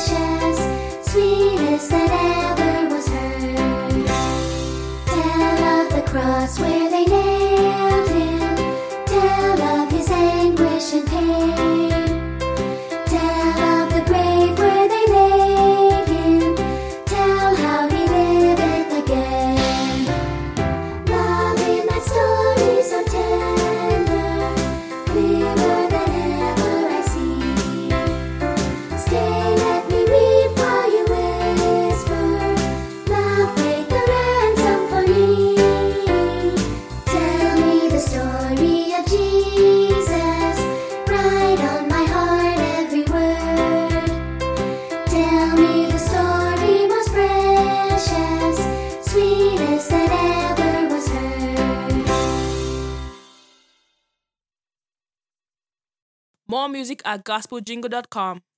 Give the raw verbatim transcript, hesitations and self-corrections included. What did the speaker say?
precious, sweetest that ever was heard. Tell of the cross where they nailed him, tell of his anguish and pain, tell of the grave where they laid him, tell how he liveth again. Love in that story so tender, clearer than ever I see. Stay, let me weep while you whisper, love, break the ransom for me. Tell me the story of Jesus, write on my heart every word. Tell me the story most precious, sweetest that ever was heard. More music at gospel jingle dot com.